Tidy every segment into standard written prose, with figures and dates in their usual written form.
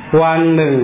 วันหนึ่ง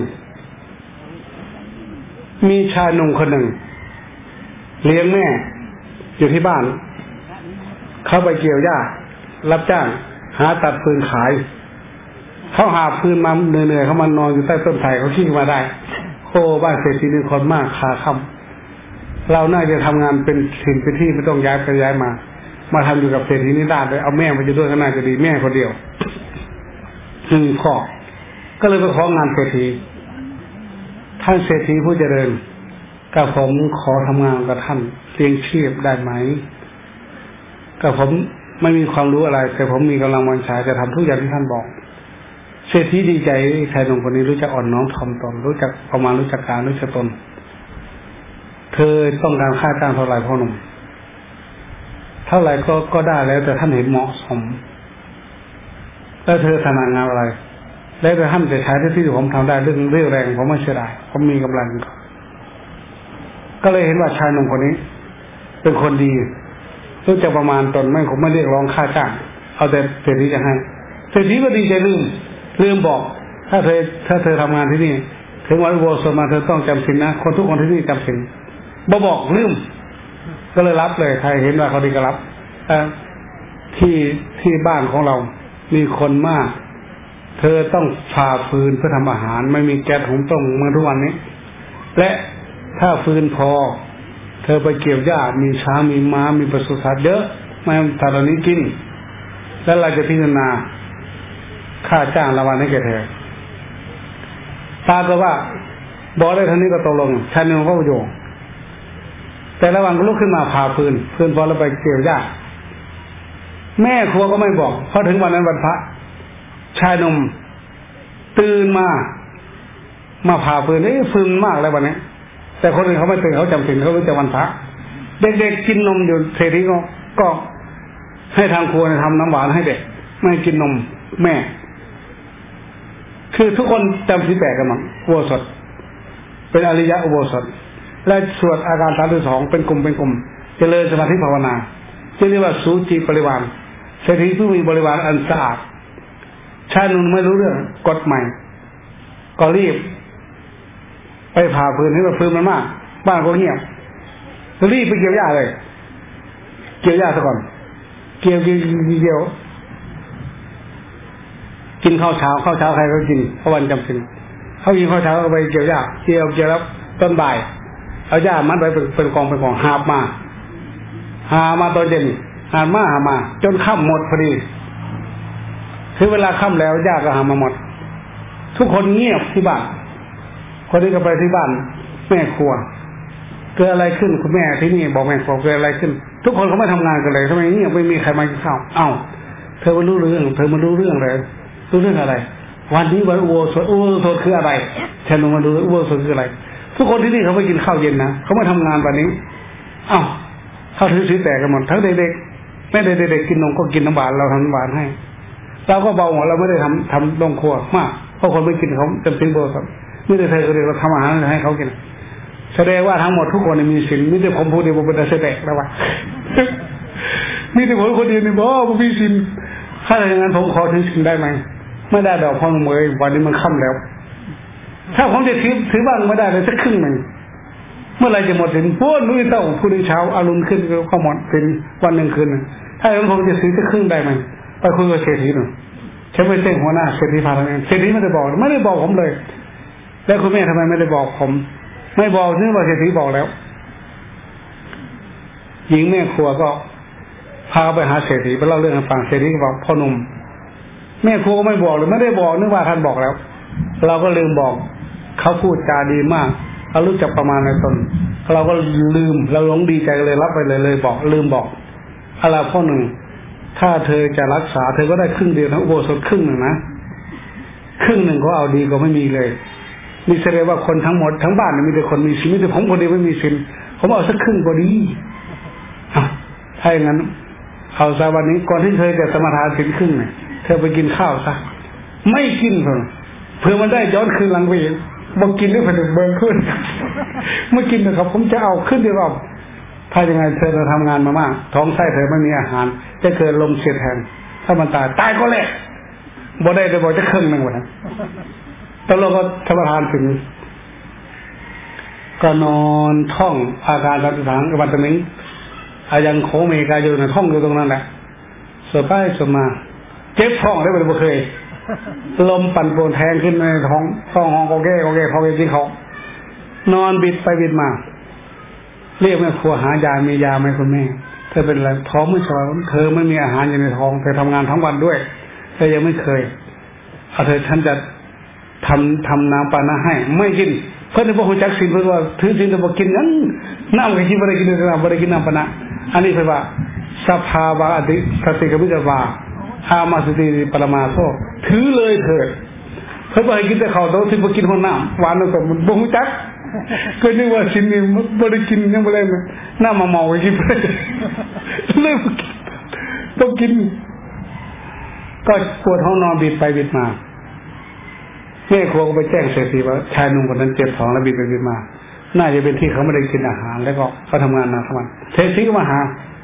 มีชายหนุ่มคนหนึ่งเลี้ยงแม่อยู่ที่บ้านเขาไปเกี่ยวหญ้ารับจ้างหาตัดฟืนขายเขาหาฟืนมาเหนื่อยๆเขามานอนอยู่ใต้ต้นไทรเขาขี้มาได้โอ้บ้านเศรษฐีนี่คนมากขาค่ำเราน่าจะทำงานเป็นถิ่นเป็นที่ไม่ต้องย้ายไปย้ายมาทำอยู่กับเศรษฐีนี่ได้เลยเอาแม่มาอยู่ด้วยก็น่าจะดีแม่คนเดียวพ่อก็เลยไปของานเศรษฐีท่านเศรษฐีผู้เจริญกับผมขอทำงานกับท่านเลี้ยงชีพได้ไหมกับผมไม่มีความรู้อะไรแต่ผมมีกำลังวังชาจะทำทุกอย่างที่ท่านบอกเศรษฐีดีใจชายหนุ่มคนนี้รู้จักอ่อนน้อมถ่อมตนรู้จักประมาณรู้จักการรู้จักตนเธอต้องการค่าจ้างเท่าไหร่พ่อหนุ่มเท่าไหร่ก็ได้แล้วแต่ท่านเห็นเหมาะสมแล้วเธอถนัดงานอะไรแล้วแต่ท่านจะใช้ที่ผมทำได้เรื่องแรงผมไม่เสียดายผมมีกำลังก็เลยเห็นว่าชายหนุ่มคนนี้เป็นคนดีรู้จักประมาณตนไม่ผมไม่เรียกร้องค่าจ้างเอาแต่เศรษฐีจะให้เศรษฐีก็ดีใจลืมบอกถ้าเธอทำงานที่นี่ถึงวันโวสมาเธอต้องจำศีลนะคนทุกคนที่นี่จำศีลบอกลืมก็เลยรับเลยใครเห็นว่าเขาดีก็รับที่บ้านของเรามีคนมากเธอต้องผ่าฟืนเพื่อทำอาหารไม่มีแก๊สหุงต้มเมื่อทุกวันนี้และถ้าฟืนพอเธอไปเกี่ยวหญ้ามีช้างมีม้ามีปศุสัตว์เยอะไม่ทำเหล่านี้กินแล้วเราจะพิจารณาค่าจ้างรางวัลให้แก่เธอตาก็ว่าบอกได้เท่านี้ก็ตกลงชายหนุ่มก็โยงแต่ระหว่างลุกขึ้นมาผ่าฟืนพอแล้วไปเกี่ยวหญ้าแม่ครัวก็ไม่บอกพอถึงวันนั้นวันพระชายหนุ่มตื่นมาผ่าฟืนฟืนมากแล้ววันนี้แต่คนอื่นเขาไม่ตื่นเขาจำศีลเขารู้จักวันพระเด็กๆกินนมอยู่เศรษฐีก็ให้ทางครัวทำน้ำหวานให้เด็กไม่กินนมแม่คือทุกคนจำศีลแปดกันหมดอุโบสถเป็นอริยะอุโบสถและสวดอาการ32เป็นกลุ่มเจริญสมาธิภาวนาที่เรียกว่าสูจิบริวารเศรษฐีผู้มีบริวารอันสะอาดชายหนุ่มไม่รู้เรื่องกฎใหม่ก็รีบไปผ่าฟืนให้มันฟืนมันมากบ้านก็เงียบรีบไปเกี่ยวหญ้าเลยเกี่ยวหญ้าซะก่อนเกี่ยวกินข้าวเช้าใครก็กินเพราะวันจำเป็นเขากินข้าวเช้าก็ไปเกี่ยวหญ้าเกี่ยวแล้วต้นบ่ายเอาหญ้ามัดไว้เป็นกองหาบมาตอนเย็นหามาจนค่ำหมดพอดีถึงเวลาค่ำแล้วหญ้าก็หามาหมดทุกคนเงียบที่บ้านคนนี้ก็ไปที่บ้านแม่ครัวเกิดอะไรขึ้นคุณแม่ที่นี่บอกแม่ครัวเกิดอะไรขึ้นทุกคนเขาไม่ทำงานกันเลยทำไมเงียบไม่มีใครมากินข้าวเอ้าเธอมารู้เรื่องเลยรู้เรื่องอะไรวันนี้วันอุโบสถคืออะไรฉันลงมาดูอุโบสถคืออะไรทุกคนที่นี่เขาไม่กินข้าวเย็นนะเขาไม่ทำงานวันนี้เอ้าเขาถือศีลแปดกันหมดทั้งเด็กๆไม่ได้เด็กๆกินนมก็กินน้ำหวานเราทำน้ำหวานให้เราก็เบาหัวเราไม่ได้ทำลงครัวมากเพราะคนไม่กินเขาจำเป็นโบสถ์ไม่ได้เธอคนเดียวเราทำอาหารให้เขากินแสดงว่าทั้งหมดทุกคนมีศีลไม่ได้ผมพูดเดียวผมเป็นเสด็จแล้ววะมีแต่ผมคนเดียวนี่บอกผมมีศีลถ้าอย่างนั้นผมขอถือศีลได้ไหมไม่ได้ดอกพ่อหนุ่มเลยวันนี้มันค่ำแล้วถ้าผมจะถือบ้างไม่ได้เลยสักครึ่งหนึ่งเมื่อไรจะหมดศีลพูดนู่นต้องพูดในเช้าอารมณ์ขึ้นก็หมดศีลวันหนึ่งคืนถ้าอย่างนั้นผมจะถือสักครึ่งได้ไหมไปคุยกับเศรษฐีหน่อยฉันไปแจ้งหัวหน้าเศรษฐีพาทำงานเศรษฐีไม่ได้บอกผมเลยแล้วคุณแม่ทำไมไม่ได้บอกผมไม่บอกนึกว่าเศรษฐีบอกแล้วหญิงแม่ครัวก็พาไปหาเศรษฐีไปเล่าเรื่องให้ฟังเศรษฐีก็บอกพ่อหนุ่มแม่ครัวก็ไม่บอกเลยไม่ได้บอกนึกว่าท่านบอกแล้วเราก็ลืมบอกเขาพูดจาดีมากเรารู้จักประมาณในตนเราก็ลืมเราหลงดีใจเลยรับไปเลยบอกลืมบอกอะไรพ่อหนึ่งถ้าเธอจะรักษาเธอก็ได้ครึ่งเดียวทั้งอุโบสถครึ่งหนึ่งนะครึ่งหนึ่งก็เอาดีก็ไม่มีเลยนี่แสดงว่าคนทั้งหมดทั้งบ้านมีแต่คนมีศีลมีแต่ผมคนเดียวไม่มีศีลผมเอาสักครึ่งก็ดีถ้าอย่างนั้นเอาซะวันนี้ก่อนที่เธอจะสมาทานศีลครึ่งเนี่ยเธอไปกินข้าวซะไม่กินเพื่อมันได้ย้อนคืนหลังไปอีกบอกกินด้วยผลิตเบิร์นขึ้นเมื่อกินนะครับผมจะเอาขึ้นเดียวกันถ้ายังไงเธอจะทำงานมามากท้องไส้เธอไม่มีอาหารจะเกิดลมเสียดแทนถ้ามันตายก็แหละบ่ได้เลยบอกจะครึ่งหนึ่งวันนั้นตลอดก็ธรรมทานถึงก็นอนท่องอาการ33กับวันตะมิงอายังโคเมกาอยู่ในท่องอยู่ตรงนั้นแหละสบายสมาเจ็บท้องได้บ่เคยลมปั่นป่วนแทงขึ้นในท้องห้องก็แก้พอไปกินเขานอนบิดไปบิดมาเรียกแม่ครัวหายามียาไหมคุณแม่เธอเป็นอะไรท้องไม่สบายเธอไม่มีอาหารอยู่ในท้องเธอทำงานทั้งวันด้วยเธอยังไม่เคยเอาเธอฉันจะทำน้ำปานะให้ไม่กินเพื่อนที่บอกหัวจักสินเพื่อนว่าถือสินจะบอกกินนั้นน้ำก็กินไม่ได้กินน้ำไม่ได้กินน้ำปานะอันนี้เป็นว่าสภาวะอติสติกมิจวาอามาสติปรมาโทถือเลยเถิดเพื่อนบอกให้กินแต่ข้าวโต๊ะที่บอกกินหัวน้ำหวานนั่นก็มันบอกหัวจักก็นึกว่าสินนี่ไม่ได้กินยังไม่ได้น้ำมาเมาไปกินไปเลยต้องกินก็ปวดท้องนอนบิดไปบิดมาแม่ครัวก็ไปแจ้งเศรษฐีว่าชายหนุ่มคนนั้นเจ็บท้องแล้วบิดไปบิดมาน่าจะเป็นที่เขาไม่ได้กินอาหารแล้วก็เขาทำงานหนักทั้งวันเศรษฐีก็มาหา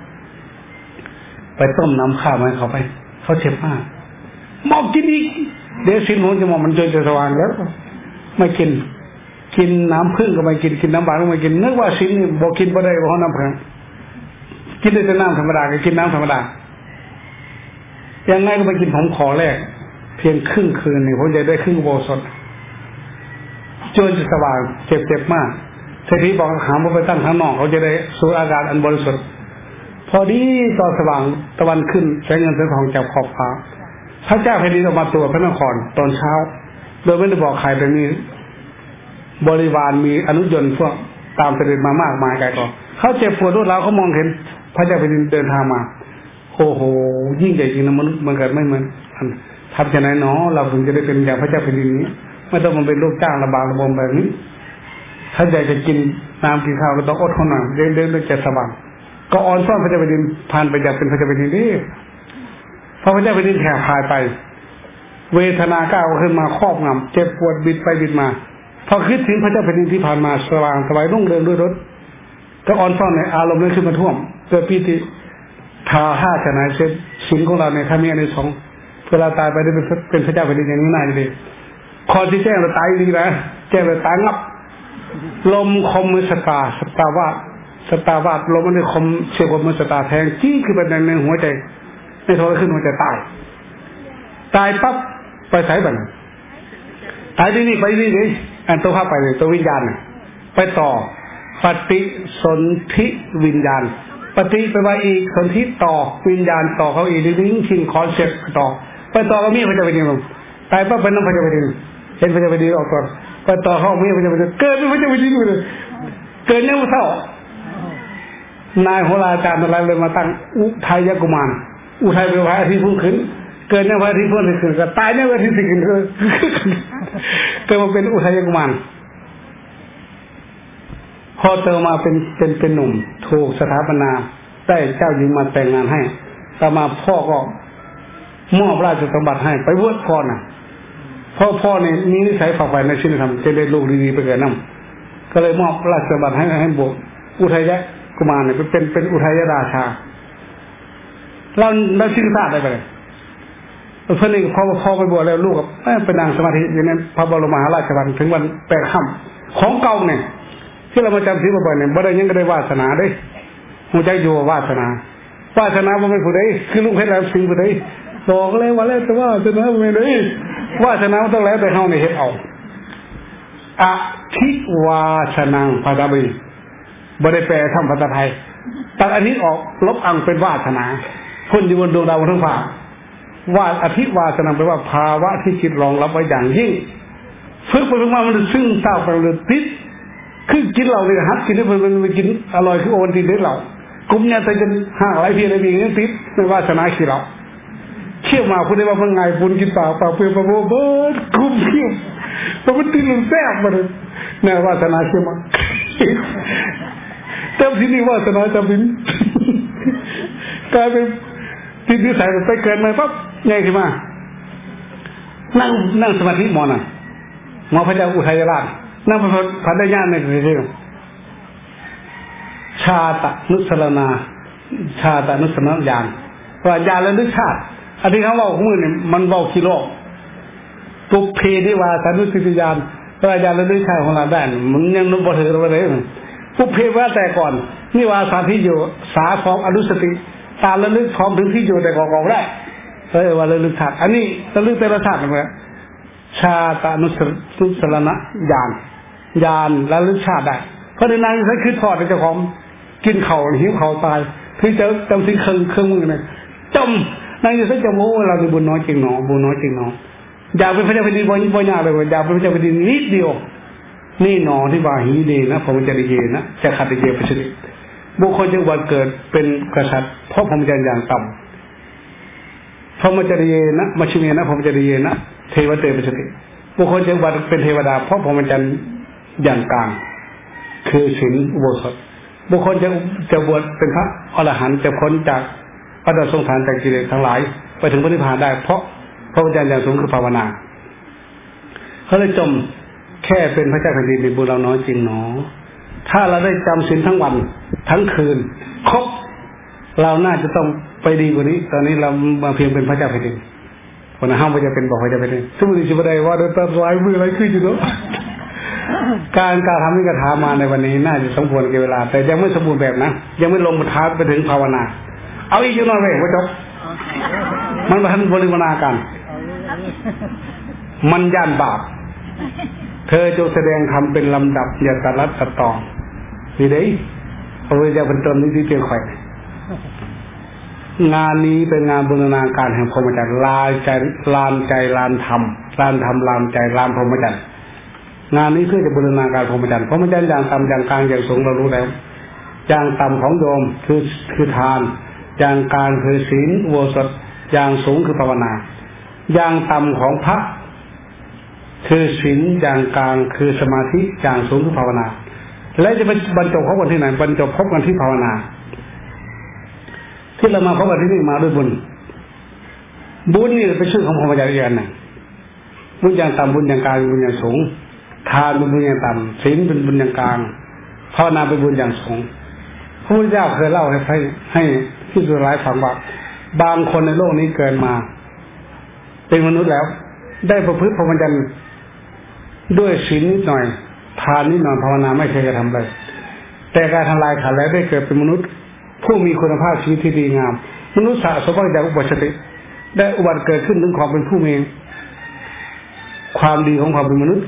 ไปต้มน้ำข้าวให้เขาไปเขาเจ็บมากมองกินอีกเดี๋ยวสิ้นหัวจะมองมันจะสว่างแล้วไม่กินน้ำผึ้งก็ไม่กินน้ำหวานก็ไม่กินนึกว่าสิ้นนี่บอกกินบ่ได้เพราะน้ำผึ้งกินได้แต่น้ำธรรมดาก็กินน้ำธรรมดายังไงก็ไปกินผมขอแรกเพียงครึ่งคืนนี่ผมจะได้ครึ่งโบสถจนจะสว่างเจ็บมากเศรษฐีบอกหามไปตั้งข้างนอกเขาจะได้สูดอากาศอันบริสุทธิ์พอดีตอนสว่างตะวันขึ้นแสงเงินแสงทองจากขอบฟ้าพระเจ้าแผ่นดินออกมาตัวพระนครตอนเช้าโดยไม่ได้บอกใครแต่มีบริวารมีอนุยนต์พวกตามเสด็จมามากมายไกลกองเขาเจ็บปวดรวดร้าวเขามองเห็นพระเจ้าแผ่นดินเดินทางมาโอ้โหยิ่งใหญ่จริงนะมนุษย์มันเกิดไม่เหมือนทำจะไหนเนาะเราถึงจะได้เป็นอย่างพระเจ้าแผ่นดินนี้ไม่ต้องมาเป็นลูกจ้างระบาดระบมแบบนี้ถ้าอยากจะกินน้ำกินข้าวก็ต้องอดทนหน่อยเดินจะสว่างก็อ่อนซ่อนพระเจ้าแผ่นดินผ่านไปอยากเป็นพระเจ้าแผ่นดินนี่พอพระเจ้าแผ่นดินแผ่พายไปเวทนาก้าวขึ้นมาครอบงำเจ็บปวดบิดไปบิดมาพอคิดถึงพระเจ้าแผ่นดินที่ผ่านมาสว่างสบายรุ่งเรืองด้วยรถก็อ่อนซ่อนในอารมณ์นั้นขึ้นมาท่วมเกิดปีติทาห้าชนะเช่นศีลของเราในถ้ามีอันในสองเวลาตายไปได้เป็นพระเจ้าแผ่นดินอย่างนี้น่าจะดีคอที่แจ้งเราตายดีนะแจ้งเราตายงับลมคมมือสตาวาดลมมันเลยคมเฉียบกับมือสตาแทงจี้คือเป็นในหัวใจในโทรขึ้นหัวใจตายปั๊บไปใส่บันตายที่นี่ไปนี่เลยอันตัวภาพไปเลยตัววิญญาณไปต่อปฏิสนธิวิญญาณปฏิไปว่าอีกสนธิต่อวิญญาณต่อเขาอีกลิงก์ชิงคอนเซ็ปต์ต่อไปต่อก็มีพระเจ้าแผ่นดินตายปั๊บเป็นน้ำพระเจ้าแผ่นดินเห็นพระเจ้าแผ่นดินออกก่อนไปต่อเขามีพระเจ้าแผ่นดินเกิดเป็นพระเจ้าแผ่นดินเลยเกิดยังไม่เท่านายโหราจารย์อะไรเลยมาตั้งอุทัยกุมารอุทัยเป็นพระอาทิตย์พุ่งขึ้นเกิดในพระอาทิตย์พุ่งขึ้นก็ตายในพระอาทิตย์ขึ้นเกิดมาเป็นอุทัยกุมารพอเติมมาเป็นหนุ่มถูกสถาปนาได้เจ้าหญิงมาแต่งงานให้ต่อมาพ่อก็มอบราชสมบัติให้ไปบวชพ่อน่ะพ่อเนี่ยมีนิสัยฝักใฝ่ในศีลธรรมจะได้ลูกดีๆไปเกิดน้ำก็เลยมอบราชสมบัติให้บวชอุทัยกุมารเนี่ยเป็นอุทัยราชาเราชื่อชาติได้ไปเลยเพื่อนนี่พอไปบวชแล้วลูกไปนั่งสมาธิอย่างนั้นพระบรมมหาราชวังถึงวันแปดค่ำของเก่าเนี่ยที่เรามาจำศีลบ่อยเนี่ยบ่ได้ยังก็ได้วาสนาได้หัวใจอยู่วาสนาบ่เป็นผู้ใดคือลุงเพชรแล้วสิ่งผู้ใดบอกเลยว่าแล้วแต่ว่าจะนะบ่เป็นได้วาสนาต้องแล้วแต่เฮานี่เฮ็ดเอาอธิวาสนังภาษาบาลีบ่ได้แปลคำภาษาไทยตัดอันนี้ออกลบอังเป็นวาสนาคนอยู่บนดวงดาวทั้งฟ้าว่าอธิวาสนังแปลว่าภาวะที่จิตรองรับไว้อย่างยิ่งฝึกไปฝึกมามันซึ่งเศร้าไปเลยติดคือกินเราเลยฮัทกินได้เพิ่นไปกินอร่อยคือโอนติดได้เรากลุ่มเนี่ยแต่จะห่างหลายเพียงในปีนี้ติดในวาสนาขี้เราเขี่ยวมาพูดได้ว่ามันไงบุญกินเปล่าเปลือกปลาโบเบิร์ดกลุ่มเขี่ยวมันติดมันแซ่บมาเลยในวาสนาเขี่ยวมาเต็มที่นี่วาสนาจะบินกลายเป็นติดนิสัยไปเกินมาปั๊บใหญ่ขึ้นมานั่งสมาธิหมอน่ะหมอพระเจ้าอุทัยราชนั่งพันได้ญาณในคือชาตะนุสรณาชาตะนุสรณญาณว่าญาณและนึกชาติอันที่เขาเล่าของมือเนี่ยมันเบากิโลปุเพนิวาสานุสติญาณพระญาณระลึกชาติของเราได้มันยังนึกบ่ถึงเลยปุเพว่าแต่ก่อนนิวาสาที่อยู่สาของอนุสติตาระลึกพร้อมถึงที่อยู่แต่ก่อนได้ว่าระลึกชาติอันนี้ระลึกแต่ละชาติเหมือนชาตานุสรณญาณระลึกชาติได้เพราะในนั้นใช้คือทอดในเจ้าของกินเข่าหิวเข่าตายที่จะจำสิ่งเครื่องมือเนี่ยจมนั่งอยู่ซะจมโอ้เราเป็นบุญน้อยจริงหนอบุญน้อยจริงหนออยากเป็นพระเจ้าแผ่นดินบ่ยากเลยอยากเป็นพระเจ้าแผ่นดินนิดเดียวนี่หนอที่ว่าหีเดนะผมจะได้เยนะจะขัดเยประสิทธิ์บุคคลจึงวันเกิดเป็นกษัตริย์เพราะผมจะอย่างต่ำพระมจริยนะมาชิเมนะผมจะได้เยนะเทวเตประสิทธิ์บุคคลจึงวันเป็นเทวดาเพราะผมจะอย่างกลางคือศีลอุโบสถบุคคลจะบวชเป็นพระอรหันต์จะพ้นจากวัฏสงสารจากกิเลสทั้งหลายไปถึงพระนิพพานได้เพราะพระวิญญาณอย่างสูงคือภาวนาเขาเลยจมแค่เป็นพระเจ้าแผ่นดินเป็นบุญเราน้อยจริงหนอถ้าเราได้จำศีลทั้งวันทั้งคืนครบเราน่าจะต้องไปดีกว่านี้ตอนนี้เรามาเพียงเป็นพระเจ้าแผ่นดินคนห้ามว่าจะเป็นบอกว่าจะเป็นสมมติจะได้ว่าโดยตาลายมืออะไรขึ้นอยู่เนาะการทำให้กระทามาในวันนี้น่าจะสมควรแก่เวลาแต่ยังไม่สมบูรณ์แบบนะยังไม่ลงมือท้าไปถึงภาวนาเอาอีกหน่อยเลยว่าจบมันมาทำบริวนากันมันย่านบาปเธอจงแสดงทำเป็นลำดับอย่าตัดรัดตัดตอนนี่เด้พระพุทธเจ้าเป็นต้นนี้ที่เพียงไข่งานนี้เป็นงานบูรณาการแห่งพรหมจรรย์ลานใจลานธรรมลานใจลานพรหมจรรย์งานนี้เพื่อจะบูรณาการพรหมจรรย์พรหมจรรย์อย่างต่ำอย่างกลางอย่างสูงเรารู้แล้วอย่างต่ำของโยมคือทานอย่างกลางคือศีลอุโบสถอย่างสูงคือภาวนาอย่างต่ำของพระคือศีลอย่างกลางคือสมาธิอย่างสูงคือภาวนาและจะเป็นบรรจบพบกันที่ไหนบรรจบพบกันที่ภาวนาที่เรามาพบกันที่นี่มาด้วยบุญนี่เป็นชื่อของพรหมจรรย์อย่างหนึ่งบุญอย่างต่ำบุญอย่างกลางบุญอย่างสูงทานเป็นบุญอย่างต่ำศีลเป็นบุญอย่างกลางภาวนาเป็นบุญอย่างสูงพระพุทธเจ้าเคยเล่าให้ที่สุดท้ายฟังว่าบางคนในโลกนี้เกิดมาเป็นมนุษย์แล้วได้ประพฤติพรหมจรรย์ด้วยศีลนิดหน่อยทานนิดหน่อยภาวนาไม่เคยจะทำเลยแต่การทำลายขันแล้วได้เกิดเป็นมนุษย์ผู้มีคุณภาพชีวิตที่ดีงามมนุษย์สะสมจากอุปชติได้อุบัติเกิดขึ้นถึงความเป็นผู้มีความดีของความเป็นมนุษย์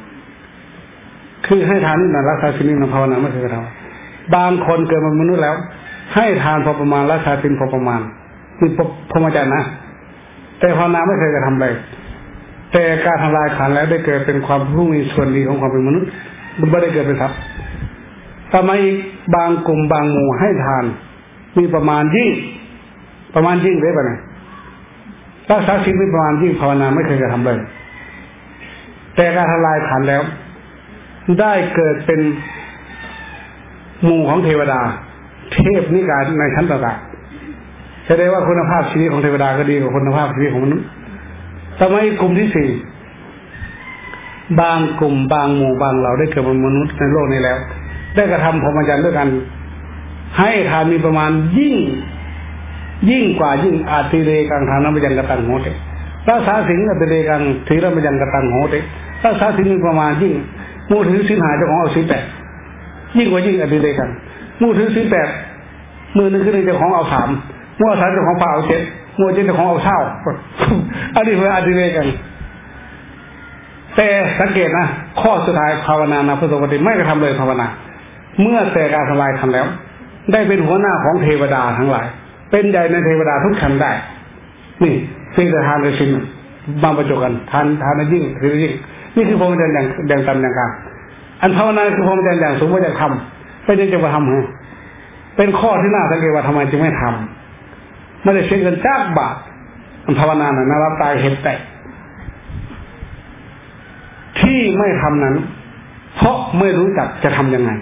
คือให้ทานนิดหน่อยรักษาศีลนิดหน่อยภาวนาไม่เคยจะทำบางคนเกิดเป็นมนุษย์แล้วให้ทานพอประมาณรักษาศีลพอประมาณคือพรหมจรรย์นะแต่ภาวนาไม่เคยจะทำเลยแต่การทำลายขันแล้วได้เกิดเป็นความผู้มีส่วนดีของความเป็นมนุษย์มันไม่ได้เกิดเป็นทรัพย์ทำไมบางกลุ่มบางหมู่ให้ทานมีประมาณยิ่งได้ป่ะเนี่ยรักษาศีลมีประมาณยิ่งภาวนาไม่เคยจะทำเลยแต่การทำลายขันแล้วได้เกิดเป็นหมู่ของเทวดาเทพนิกายในชั้นต่างๆแสดงว่าคุณภาพชีวิตของเทวดาก็ดีกว่าคุณภาพชีวิตของมนุษย์ทำไมกลุ่มที่สี่บางกลุ่มบางหมู่บางเราได้เกิดเป็นมนุษย์ในโลกนี้แล้วได้กระทำพรหมจรรย์ด้วยกันให้ทานมีประมาณยิ่งกว่ายิ่งอาติเรกังทานน้ำยังกตังโหติรักษาศีลอาติเรกังถีรมยังกตังโหติรักษาศีลมีประมาณยิ่งมูถือศีลหาเจ้าของเอาศีลแปดยิ่งกว่ายิ่งอาติเรกังมูถือศีลแปดมือนึงคือเจ้าของเอาสามมูเอาสามเจ้าของเอาเจ็ดมูเจ็ดเจ้าของเอาเท่าอันนี้คืออาติเรกังแต่สังเกตนะข้อสุดท้ายภาวนานะพุทธปฏิไม่กระทำเลยภาวนาเมื่อแต่การทำลายทำแล้วได้เป็นหัวหน้าของเทวดาทั้งหลายเป็นใหญ่ในเทวดาทุกชั้นได้นี่สิ่งทานกับศีลมาประจบกันทานยิ่งถือยิ่งนี่คือพรหมจรรย์อย่างต่ำอย่างกลางอันภาวนาคือพรหมจรรย์อย่างสูงว่าจะทำไม่ได้จะมาทำให้เป็นข้อที่น่าสังเกตว่าทำไมจึงไม่ทำไม่ได้เสียเงินจ้างบาทอันภาวนาน่ะรับตายเห็นแต่ที่ไม่ทำนั้นเพราะไม่รู้จักจะทำยังไง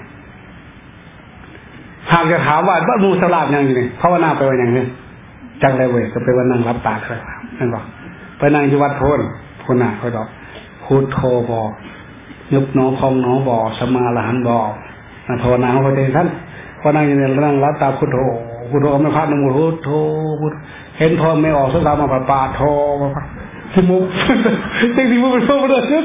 หากจะถามว่าบ้านมูสลาดยังไงภาวนาไปว่าอย่างนี้จังไรเว้ยก็ไปว่านั่งรับตาใครนั่นบอกไปนั่งอยู่วัดโพนคนหน้าคอยดอกพูดโทบอกยุบหนอพองหนอบอกสมาละหันบอกภาวนาเขาใจท่านพอนั่งอยู่เนี่ยนั่งรับตาพุทโธไม่พลาดนโมพุทโธเห็นพอไม่ออกสักคำมาปาโทที่มุกที่มุกเป็นพวกมันเลย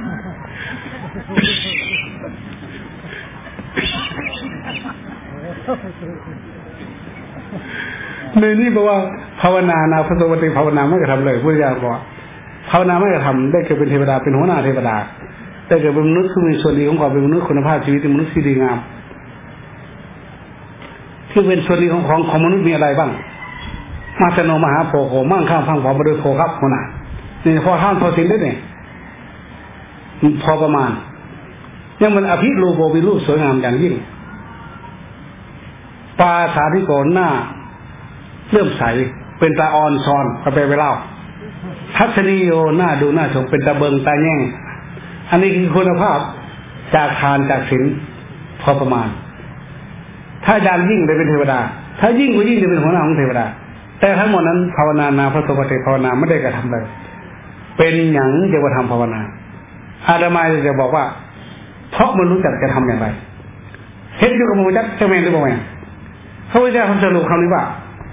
ในนี้บอกว่าภาวนานาพระสวัสดิภาวนาไม่กระทำเลยพุทธเจ้าบอกภาวนาไม่กระทำได้เกิดเป็นเทวดาเป็นหัวหน้าเทวดาได้เกิดเป็นมนุษย์ที่มีส่วนดีของความเป็นมนุษย์คุณภาพชีวิตเป็นมนุษย์ที่ดีงามที่เป็นส่วนดีของมนุษย์มีอะไรบ้างมาสโนมหาโพโคมั่งข้างพังพอมาโดยโพครับคนน่ะนี่พอท่านพอสินได้เนี่ยพอประมาณยังมันอภิรูปโบวิรูปสวยงามอย่างยิ่งปาสาธิโกหน้าเลื่อมใสเป็นตาอ่อนซอนก็ไปเล่าทัศนีโยหน้าดูหน้าชมเป็นตาเบิงตาแย่งอันนี้คือคุณภาพจากทานจากศีลพอประมาณถ้าดังยิ่งได้เป็นเทวดาถ้ายิ่งกว่ายิ่งจะเป็นหัวหน้าของเทวดาแต่ทั้งหมดนั้นภาวนานาพระโสปฏิภาวนาไม่ได้กระทำเลยเป็นหยังจะมาทำภาวนาอาตมาจะบอกว่าเพราะมันรู้จักจะทำอย่างไรเฮ็ดอยู่กับมันจักเจ้าแม่หรือเปล่าแม่พระพุทธเจ้าท่านสรุปคำนี้ว่า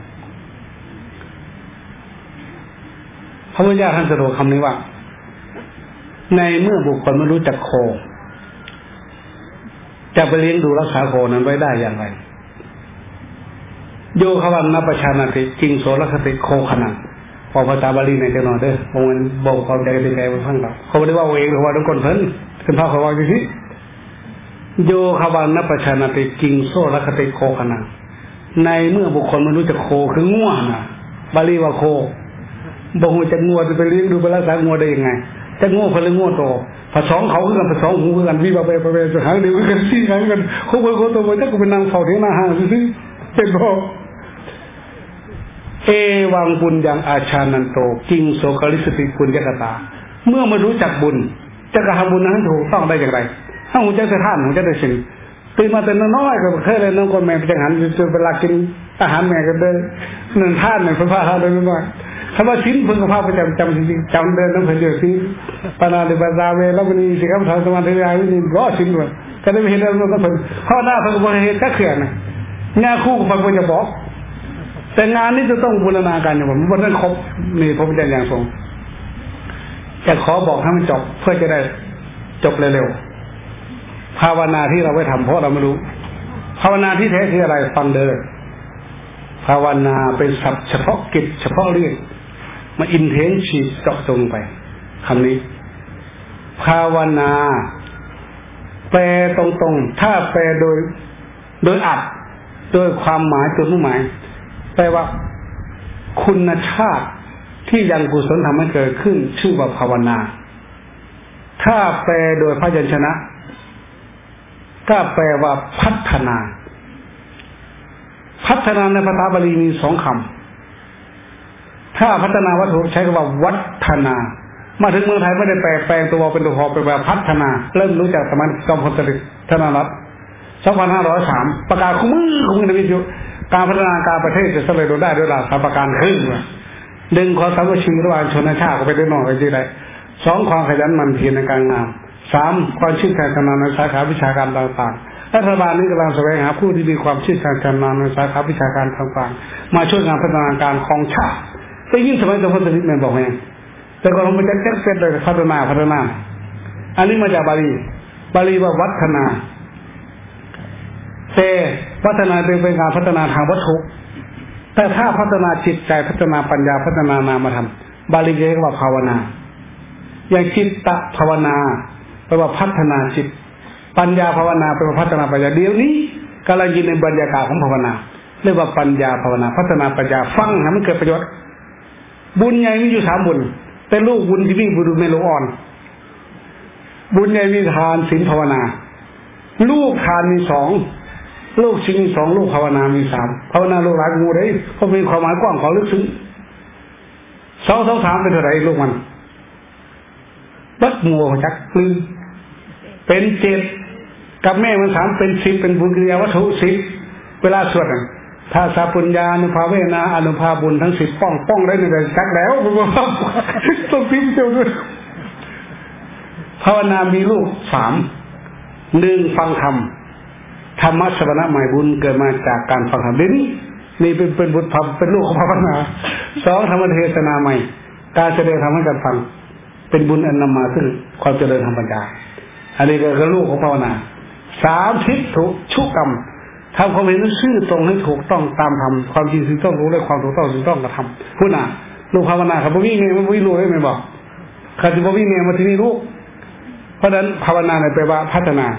พระพุทธเจ้าท่านสรุปคำนี้ว่าในเมื่อบุคคลไม่รู้จักโคจะไปเลี้ยงดูรักษาโคนั้นไว้ได้อย่างไรโยควันนปชานาติจริงโสรคติโคขนังพอภาษาบาลีในเจ้าหน่อยเด้อพวกมันบอกความใจเป็นใจมาฟังเราเขาไม่ได้ว่าเองหรือว่าทุกคนเพิ่นเป็นภาพเขาว่าอย่างนี้โยควันนปชานาติจริงโสรคติโคขนังในเมื่อบุคคลไม่รู้จักโคคือง่วงนะบาลีว่าโคบอกว่าจะง่วงจะไปเลี้ยงดูไปรักษาง่วงได้ยังไงจะง่วงคนหรือง่วงโตผสมเขาคือกันผสมหูคือกันวิบากไปจะหาเดี๋ยวกันซี่หากันเขาไปโคโตไปจะก็เป็นนางเฝ้าเทียนาห่างซิเป็นพ่อเอวังบุญยังอาชานันโตกิงโสกลิสติปุญญกตาเมื่อมารู้จักบุญจะกระทำบุญนั้นถูกต้องได้อย่างไรถ้าหูจะท่านหูจะได้สิ่งตื่นมาแต่น้อยก็เคยเลยน้องคนแม่ไปจังหันจนเวลากินอาหารแม่ก็เดินนั่นท่านเนี่ยพระพาท่านเดินมาคำว่าชิ้นพึงกับพระประจำจริงจำเดินน้ำเพลินเยอะที่ปนาดิบาซาเวแล้ววันนี้สิครับทางสมาธิยาวิญิรอชิ้นด้วยก็ได้เห็นแล้วก็เพิ่งข้อหน้าเพิ่งบริเหตุก็เขื่อนนะงานคู่กับพระพุทธบอกแต่งานนี้จะต้องบูรณาการอย่างผมวันนั้นครบนี่พระพุทธเจ้าอย่างทรงจะขอบอกให้มันจบเพื่อจะได้จบเร็วๆภาวนาที่เราไว้ทำเพราะเราไม่รู้ภาวนาที่แท้คืออะไรฟังเด้อภาวนาเป็นศัพท์เฉพาะกิจเฉพาะเรื่องมาอินเทนชีเจาะจงไปคำนี้ภาวนาแปลตรงๆถ้าแปลโดยอัดโดยความหมายจุดมุ่งหมายแปลว่าคุณชาติที่ยังกุศลทำให้เกิดขึ้นชื่อว่าภาวนาถ้าแปลโดยพยัญชนะถ้าแปลว่าพัฒนาในภาษาบาลีมี2 คำถ้าพัฒนาวัตถุใช้คำว่าวัฒนามาถึงเมืองไทยไม่ได้แปลงตัวเป็นตัวพอเป็นแบบพัฒนาเริ่มรู้จักสมัยจอมพลสฤษดิ์ธนรัตน์2503ประกาศคุ้มในวิทยุการพัฒนาการประเทศจะสำเร็จได้ด้วยหลัก3 ประการขึ้นดึงความสามัคคีระหว่างชนชาติก็ไปได้หน่อยไปที่ใด2ความขยันหมั่นเพียรในการงาน3ความชื่นชมชำนาญในสาขาวิชาการต่างๆรัฐบาลนี้กำลังแสวงหาผู้ที่มีความชื่นชมชำนาญในสาขาวิชาการต่างๆมาช่วยงานพัฒนาการของชาติแต่ยิ่งสมัยจอมพลสฤษดิ์แม่บอกไงแต่ก่อนมันจะแก๊กๆเลยพัฒนาอันนี้มาจากบาลีว่าวัฒนาแต่พัฒนาเป็นการพัฒนาทางวัตถุแต่ถ้าพัฒนาจิตใจพัฒนาปัญญาพัฒนานามธรรมบาลีเรียกว่าภาวนาอย่างจิตตภาวนาแปลว่าพัฒนาจิตปัญญาภาวนาแปลว่าพัฒนาปัญญาเดี๋ยวนี้กำลังยินในบรรยากาศของภาวนาเรียกว่าปัญญาภาวนาพัฒนาปัญญาฟังให้มันเกิดประโยชน์บุญใหญ่มีอยู่3 บุญแต่ลูกบุญที่วิ่งบุญไม่ลงอ่อนบุญใหญ่มีทานศีลภาวนาลูกทานมี2ลูกชิงมี2ลูกภาวนามี3ภาวนาลูกหลานงูได้เพราะมีความหมายกว้างของลึกซึ้ง2 2 3เป็นเท่าไหร่ลูกมันบัดมัวจักลืมเป็น7กับแม่มัน3เป็น10เป็นบุญกิริยาวัตถุ10เวลาสวดถ้าสัพพุญญานุภาเวนะอนุภาบุญทั้ง10ป้องได้ในจักแล้วต้องพิมพ์เจ้าด้วยภาวนามีลูก3 1ฟังธรรมธรรมะสวนะใหม่บุญเกิดมาจากการฟังธรรมนี่เป็นบุตรเป็นลูกของภาวนา2ธรรมเทศนาใหม่การแสดงธรรมให้กันฟังเป็นบุญอันนำมาซึ่งความเจริญทางปัญญาอันนี้ก็ลูกของภาวนาสามทิฏฐุชุกรรมทำความเห็นซื่อตรงให้ถูกต้องตามธรรมความจริงคือต้องรู้และความถูกต้องคือต้องกระทำพูดน่ะลูกภาวนาครับวิ่งไงมันวิ่งรู้ได้ไหมบอกข้าจะวิ่งไงมาที่นี่ลูกเพราะฉะนั้นภาวนาในแปลว่าพัฒนา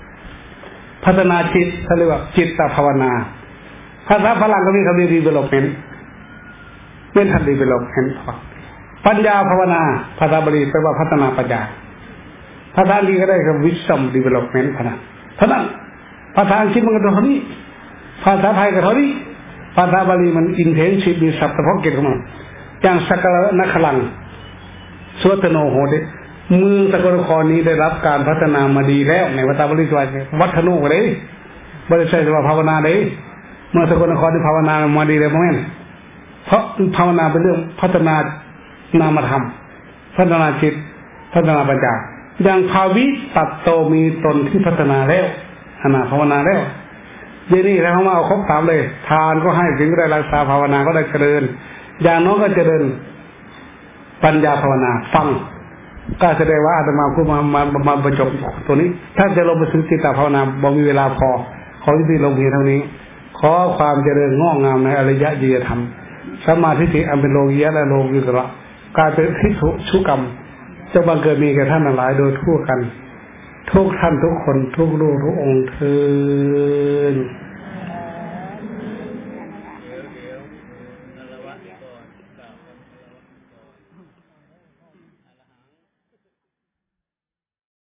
จิตเขาเรียกว่าจิตตภาวนาภาษาฝรั่งก็มีคำว่า development เป็นทัน development ปัญญาภาวนาภาษาบาลีแปลว่าพัฒนาปัญญาภาษาอังกฤษก็ได้คำ wisdom development เพราะนั้นภาษาอังกฤษมันก็เท่านี้ภาษาไทยก็เท่านี้ภาษาบาลีมัน intensive มีศัพท์เฉพาะเกี่ยวกับมันอย่างสักการะนักขลังสวดโนโหเดเมืองสกลนครนี้ได้รับการพัฒนามาดีแล้วในภาษาบาลีว่าวัฒนุเลยบริษัทว่าภาวนาเลยเมื่อสกลนครที่ภาวนามาดีเลยเพราะงั้นเพราะภาวนาเป็นเรื่องพัฒนานามธรรมพัฒนาจิตพัฒนาปัญญาอย่างภาวิตัตโตมีตนที่พัฒนาแล้วขณะภาวนาแล้วเดี๋ยวนี้ถ้าเขามาเอาครบ3เลยทานก็ให้ถึงก็ได้รักษาภาวนาก็ได้เจริญอย่างน้องก็เจริญปัญญาภาวนาฟังก็แสดงว่าอาตมาพูดมาบรรจบตัวนี้ถ้าจะลงไปถึงจิตตภาวนาบ่มีเวลาพอขอที่ลงเพียงเท่านี้ขอความเจริญงอกงามในอริยญาณธรรมสัมมาทิฏฐิอันเป็นโลกียะและโลกุตระการเป็นทิฏฐุชุกรรมจะบังเกิดมีแก่ท่านทั้งหลายโดยทั่วกันทุกท่านทุกคนทุกรูปทุกองค์เถิด